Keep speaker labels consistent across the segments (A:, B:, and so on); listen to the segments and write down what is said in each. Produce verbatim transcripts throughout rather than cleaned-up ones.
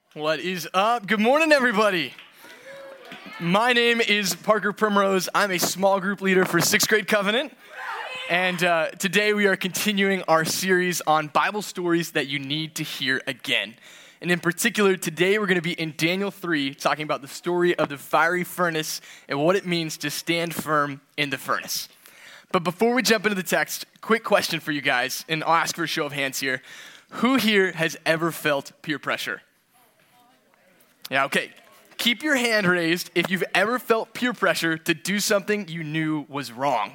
A: What is up? Good morning, everybody. My name is Parker Primrose. I'm a small group leader for sixth grade Covenant. And uh, today we are continuing our series on Bible stories that you need to hear again. And in particular, today we're going to be in Daniel three, talking about the story of the fiery furnace and what it means to stand firm in the furnace. But before we jump into the text, quick question for you guys, and I'll ask for a show of hands here. Who here has ever felt peer pressure? Yeah, okay. Keep your hand raised if you've ever felt peer pressure to do something you knew was wrong.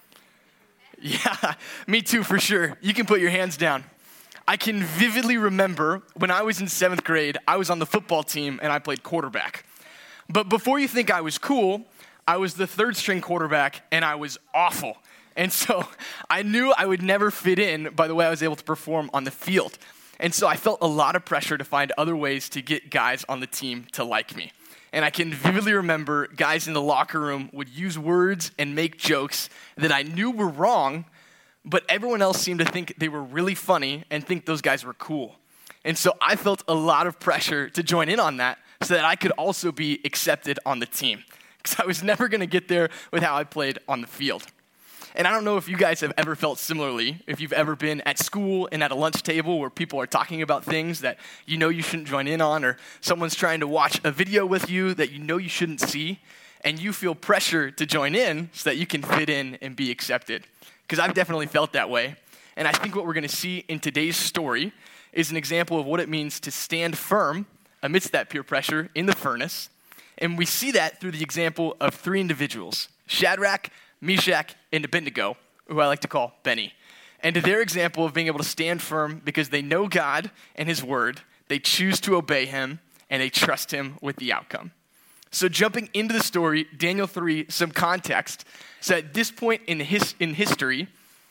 A: Yeah, me too, for sure. You can put your hands down. I can vividly remember when I was in seventh grade, I was on the football team and I played quarterback. But before you think I was cool, I was the third string quarterback and I was awful. And so I knew I would never fit in by the way I was able to perform on the field. And so I felt a lot of pressure to find other ways to get guys on the team to like me. And I can vividly remember guys in the locker room would use words and make jokes that I knew were wrong, but everyone else seemed to think they were really funny and think those guys were cool. And so I felt a lot of pressure to join in on that so that I could also be accepted on the team. Because I was never going to get there with how I played on the field. And I don't know if you guys have ever felt similarly, if you've ever been at school and at a lunch table where people are talking about things that you know you shouldn't join in on, or someone's trying to watch a video with you that you know you shouldn't see, and you feel pressure to join in so that you can fit in and be accepted. Because I've definitely felt that way. And I think what we're going to see in today's story is an example of what it means to stand firm amidst that peer pressure in the furnace. And we see that through the example of three individuals, Shadrach, Meshach, and Abednego, who I like to call Benny. And to their example of being able to stand firm because they know God and his word, they choose to obey him, and they trust him with the outcome. So jumping into the story, Daniel three, some context. So at this point in his, in history,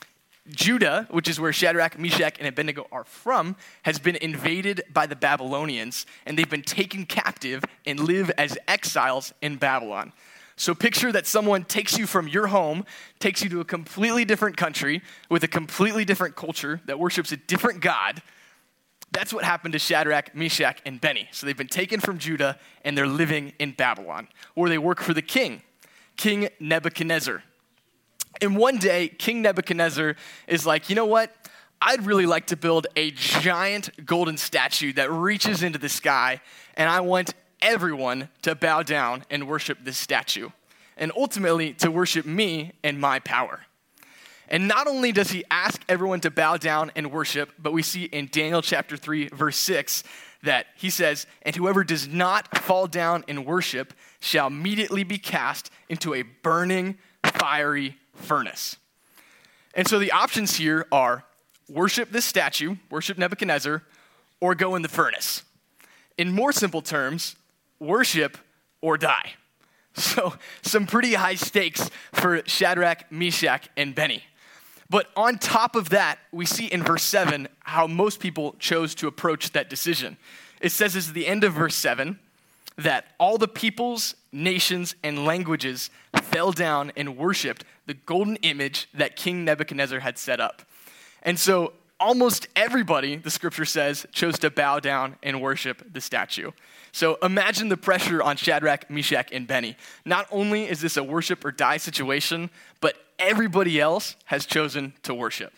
A: Judah, which is where Shadrach, Meshach, and Abednego are from, has been invaded by the Babylonians, and they've been taken captive and live as exiles in Babylon. So picture that someone takes you from your home, takes you to a completely different country with a completely different culture that worships a different God. That's what happened to Shadrach, Meshach, and Benny. So they've been taken from Judah, and they're living in Babylon, where they work for the king, King Nebuchadnezzar. And one day, King Nebuchadnezzar is like, you know what? I'd really like to build a giant golden statue that reaches into the sky, and I want everyone to bow down and worship this statue, and ultimately to worship me and my power. And not only does he ask everyone to bow down and worship, but we see in Daniel chapter three, verse six, that he says, and whoever does not fall down and worship shall immediately be cast into a burning, fiery furnace. And so the options here are worship this statue, worship Nebuchadnezzar, or go in the furnace. In more simple terms, worship or die. So some pretty high stakes for Shadrach, Meshach, and Benny. But on top of that, we see in verse seven how most people chose to approach that decision. It says this at the end of verse seven, that all the peoples, nations, and languages fell down and worshiped the golden image that King Nebuchadnezzar had set up. And so almost everybody, the scripture says, chose to bow down and worship the statue. So imagine the pressure on Shadrach, Meshach, and Benny. Not only is this a worship or die situation, but everybody else has chosen to worship.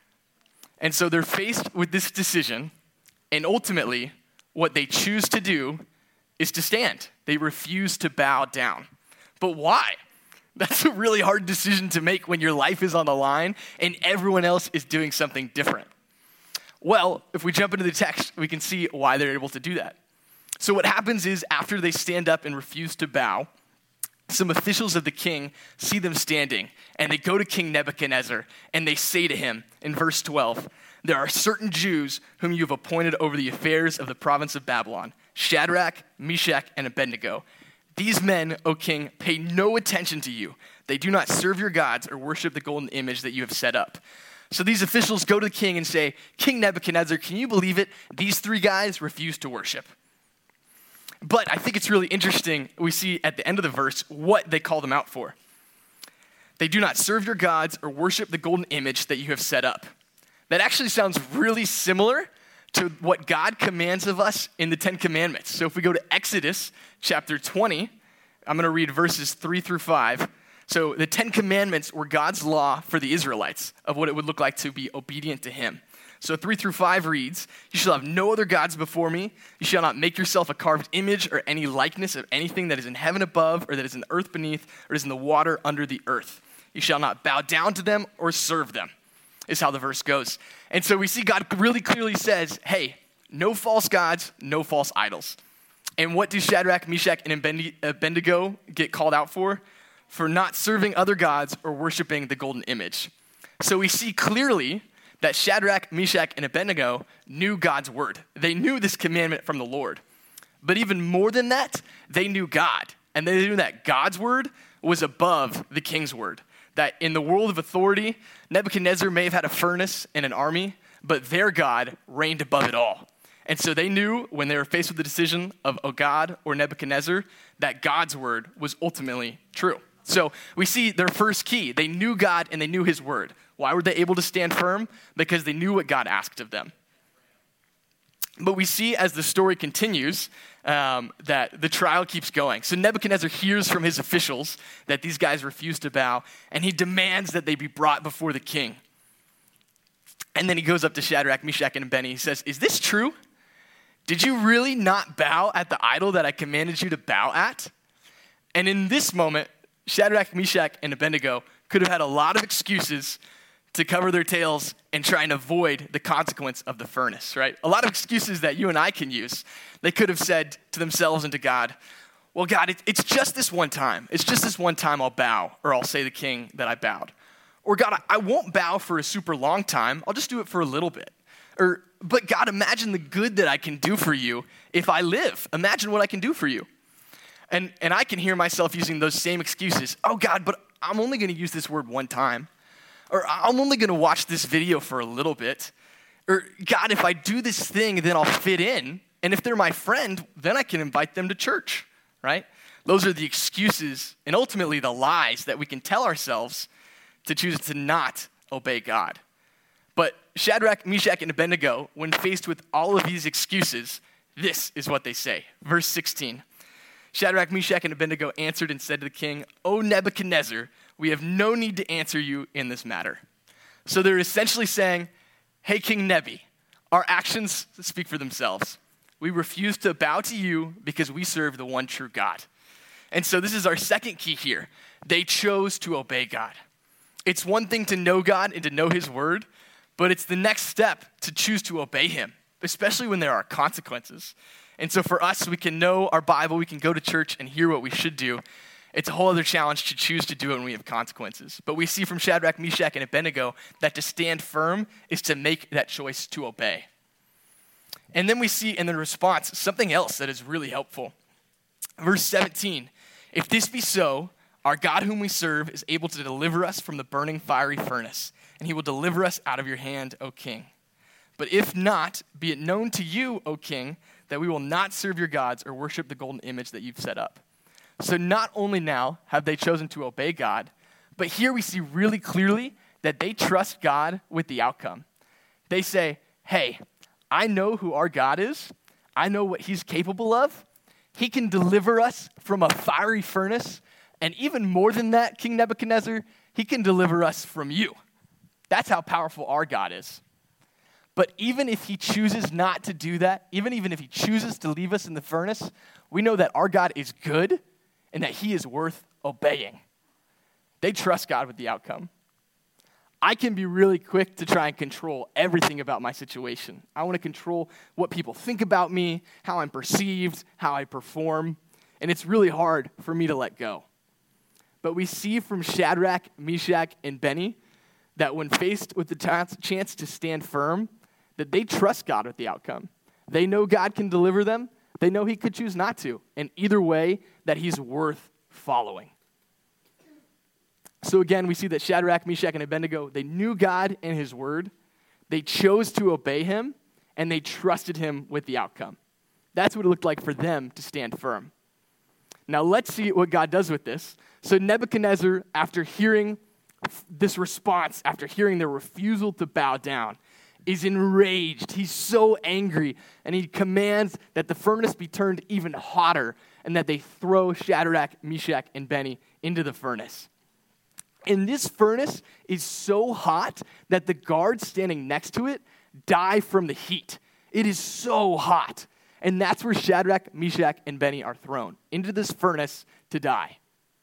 A: And so they're faced with this decision, and ultimately, what they choose to do is to stand. They refuse to bow down. But why? That's a really hard decision to make when your life is on the line and everyone else is doing something different. Well, if we jump into the text, we can see why they're able to do that. So what happens is after they stand up and refuse to bow, some officials of the king see them standing, and they go to King Nebuchadnezzar, and they say to him in verse twelve, there are certain Jews whom you have appointed over the affairs of the province of Babylon, Shadrach, Meshach, and Abednego. These men, O king, pay no attention to you. They do not serve your gods or worship the golden image that you have set up. So these officials go to the king and say, King Nebuchadnezzar, can you believe it? These three guys refuse to worship. But I think it's really interesting, we see at the end of the verse what they call them out for. They do not serve your gods or worship the golden image that you have set up. That actually sounds really similar to what God commands of us in the Ten Commandments. So if we go to Exodus chapter twenty, I'm going to read verses three through five. So the Ten Commandments were God's law for the Israelites of what it would look like to be obedient to him. So three through five reads, "You shall have no other gods before me. You shall not make yourself a carved image or any likeness of anything that is in heaven above or that is in the earth beneath or is in the water under the earth. You shall not bow down to them or serve them," is how the verse goes. And so we see God really clearly says, hey, no false gods, no false idols. And what do Shadrach, Meshach, and Abednego get called out for? For not serving other gods or worshiping the golden image. So we see clearly that Shadrach, Meshach, and Abednego knew God's word. They knew this commandment from the Lord. But even more than that, they knew God. And they knew that God's word was above the king's word. That in the world of authority, Nebuchadnezzar may have had a furnace and an army, but their God reigned above it all. And so they knew when they were faced with the decision of a God or Nebuchadnezzar, that God's word was ultimately true. So we see their first key. They knew God and they knew his word. Why were they able to stand firm? Because they knew what God asked of them. But we see as the story continues um, that the trial keeps going. So Nebuchadnezzar hears from his officials that these guys refuse to bow, and he demands that they be brought before the king. And then he goes up to Shadrach, Meshach, and Abednego. He says, "Is this true? Did you really not bow at the idol that I commanded you to bow at?" And in this moment, Shadrach, Meshach, and Abednego could have had a lot of excuses to cover their tails and try and avoid the consequence of the furnace, right? A lot of excuses that you and I can use. They could have said to themselves and to God, well, God, it, it's just this one time. It's just this one time I'll bow, or I'll say to the king that I bowed. Or God, I, I won't bow for a super long time. I'll just do it for a little bit. Or, but God, imagine the good that I can do for you if I live. Imagine what I can do for you. And, and I can hear myself using those same excuses. Oh, God, but I'm only going to use this word one time. Or I'm only going to watch this video for a little bit. Or God, if I do this thing, then I'll fit in. And if they're my friend, then I can invite them to church, right? Those are the excuses and ultimately the lies that we can tell ourselves to choose to not obey God. But Shadrach, Meshach, and Abednego, when faced with all of these excuses, this is what they say. Verse sixteen. Shadrach, Meshach, and Abednego answered and said to the king, "O Nebuchadnezzar, we have no need to answer you in this matter." So they're essentially saying, hey, King Nebi, our actions speak for themselves. We refuse to bow to you because we serve the one true God. And so this is our second key here. They chose to obey God. It's one thing to know God and to know his word, but it's the next step to choose to obey him, especially when there are consequences. And so for us, we can know our Bible, we can go to church and hear what we should do. It's a whole other challenge to choose to do it when we have consequences. But we see from Shadrach, Meshach, and Abednego that to stand firm is to make that choice to obey. And then we see in the response something else that is really helpful. Verse seventeen, "If this be so, our God whom we serve is able to deliver us from the burning fiery furnace, and he will deliver us out of your hand, O king. But if not, be it known to you, O king, that we will not serve your gods or worship the golden image that you've set up." So not only now have they chosen to obey God, but here we see really clearly that they trust God with the outcome. They say, hey, I know who our God is. I know what he's capable of. He can deliver us from a fiery furnace. And even more than that, King Nebuchadnezzar, he can deliver us from you. That's how powerful our God is. But even if he chooses not to do that, even, even if he chooses to leave us in the furnace, we know that our God is good and that he is worth obeying. They trust God with the outcome. I can be really quick to try and control everything about my situation. I want to control what people think about me, how I'm perceived, how I perform, and it's really hard for me to let go. But we see from Shadrach, Meshach, and Benny that when faced with the t- chance to stand firm, that they trust God with the outcome. They know God can deliver them. They know he could choose not to. And either way, that he's worth following. So again, we see that Shadrach, Meshach, and Abednego, they knew God and his word. They chose to obey him, and they trusted him with the outcome. That's what it looked like for them to stand firm. Now let's see what God does with this. So Nebuchadnezzar, after hearing this response, after hearing their refusal to bow down, is enraged. He's so angry, and he commands that the furnace be turned even hotter and that they throw Shadrach, Meshach, and Benny into the furnace. And this furnace is so hot that the guards standing next to it die from the heat. It is so hot. And that's where Shadrach, Meshach, and Benny are thrown, into this furnace to die.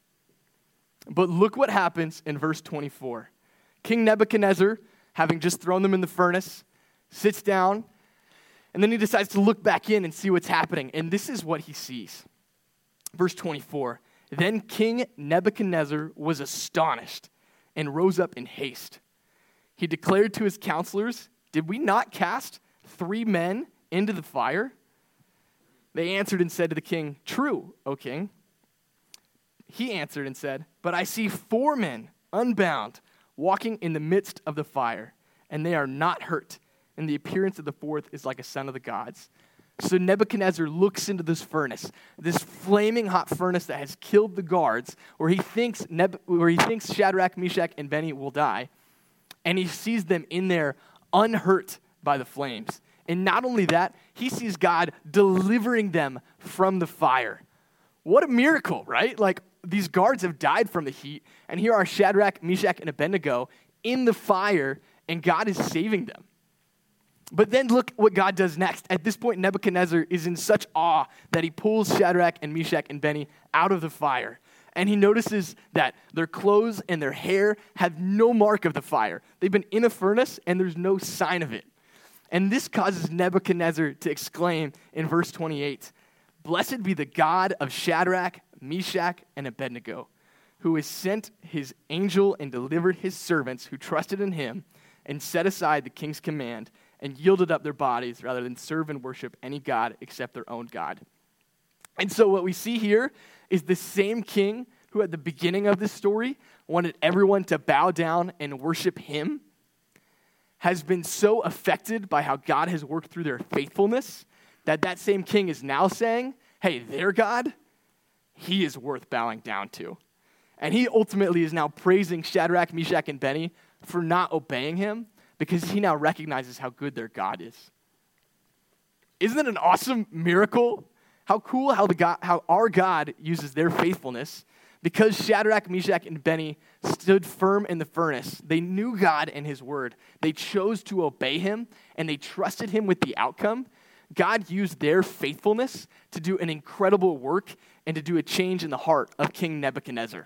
A: But look what happens in verse twenty-four. King Nebuchadnezzar, having just thrown them in the furnace, sits down, and then he decides to look back in and see what's happening. And this is what he sees. Verse twenty-four. Then King Nebuchadnezzar was astonished and rose up in haste. He declared to his counselors, "Did we not cast three men into the fire?" They answered and said to the king, "True, O king." He answered and said, "But I see four men unbound walking in the midst of the fire, and they are not hurt, and the appearance of the fourth is like a son of the gods." So Nebuchadnezzar looks into this furnace, this flaming hot furnace that has killed the guards, where he thinks Neb- where he thinks Shadrach, Meshach, and Benny will die, and he sees them in there unhurt by the flames. And not only that, he sees God delivering them from the fire. What a miracle, right? Like, these guards have died from the heat, and here are Shadrach, Meshach, and Abednego in the fire, and God is saving them. But then look what God does next. At this point, Nebuchadnezzar is in such awe that he pulls Shadrach and Meshach and Benny out of the fire. And he notices that their clothes and their hair have no mark of the fire. They've been in a furnace, and there's no sign of it. And this causes Nebuchadnezzar to exclaim in verse twenty-eight, "Blessed be the God of Shadrach, Meshach, and Abednego, who has sent his angel and delivered his servants who trusted in him and set aside the king's command and yielded up their bodies rather than serve and worship any god except their own God." And so what we see here is the same king who at the beginning of this story wanted everyone to bow down and worship him has been so affected by how God has worked through their faithfulness that that same king is now saying, hey, their God, he is worth bowing down to. And he ultimately is now praising Shadrach, Meshach, and Benny for not obeying him because he now recognizes how good their God is. Isn't it an awesome miracle? How cool how, the God, how our God uses their faithfulness. Because Shadrach, Meshach, and Benny stood firm in the furnace, they knew God and his word. They chose to obey him, and they trusted him with the outcome. God used their faithfulness to do an incredible work and to do a change in the heart of King Nebuchadnezzar.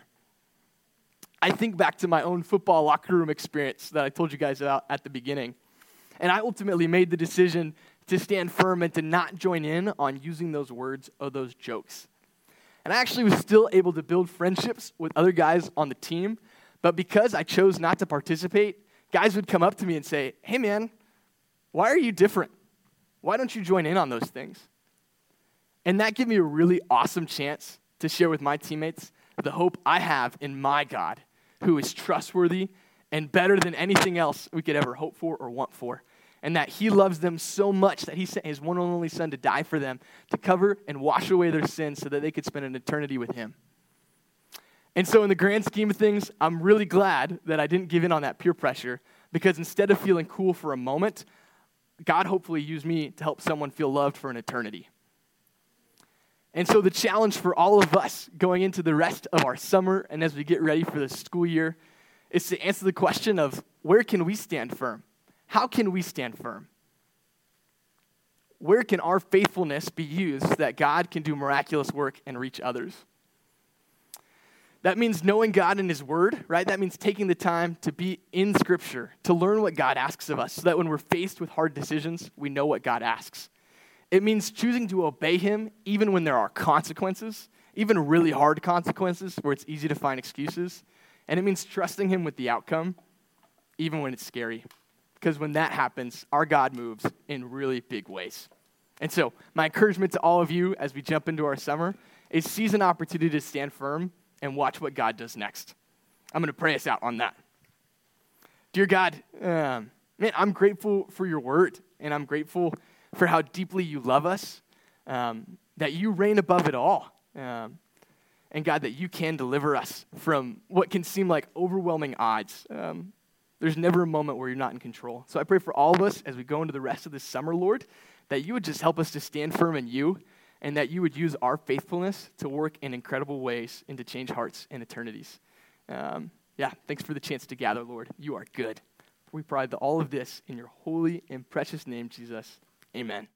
A: I think back to my own football locker room experience that I told you guys about at the beginning. And I ultimately made the decision to stand firm and to not join in on using those words or those jokes. And I actually was still able to build friendships with other guys on the team, but because I chose not to participate, guys would come up to me and say, "Hey man, why are you different? Why don't you join in on those things?" And that gave me a really awesome chance to share with my teammates the hope I have in my God, who is trustworthy and better than anything else we could ever hope for or want for. And that he loves them so much that he sent his one and only son to die for them, to cover and wash away their sins so that they could spend an eternity with him. And so in the grand scheme of things, I'm really glad that I didn't give in on that peer pressure, because instead of feeling cool for a moment, God hopefully used me to help someone feel loved for an eternity. And so the challenge for all of us going into the rest of our summer and as we get ready for the school year is to answer the question of, where can we stand firm? How can we stand firm? Where can our faithfulness be used so that God can do miraculous work and reach others? That means knowing God and his word, right? That means taking the time to be in Scripture, to learn what God asks of us, so that when we're faced with hard decisions, we know what God asks. It means choosing to obey him even when there are consequences, even really hard consequences where it's easy to find excuses. And it means trusting him with the outcome, even when it's scary. Because when that happens, our God moves in really big ways. And so my encouragement to all of you as we jump into our summer is seize an opportunity to stand firm and watch what God does next. I'm going to pray us out on that. Dear God, um, man, I'm grateful for your word, and I'm grateful for how deeply you love us, um, that you reign above it all. Um, and God, that you can deliver us from what can seem like overwhelming odds. Um, There's never a moment where you're not in control. So I pray for all of us as we go into the rest of this summer, Lord, that you would just help us to stand firm in you and that you would use our faithfulness to work in incredible ways and to change hearts and eternities. Um, yeah, thanks for the chance to gather, Lord. You are good. We pray all of this in your holy and precious name, Jesus. Amen.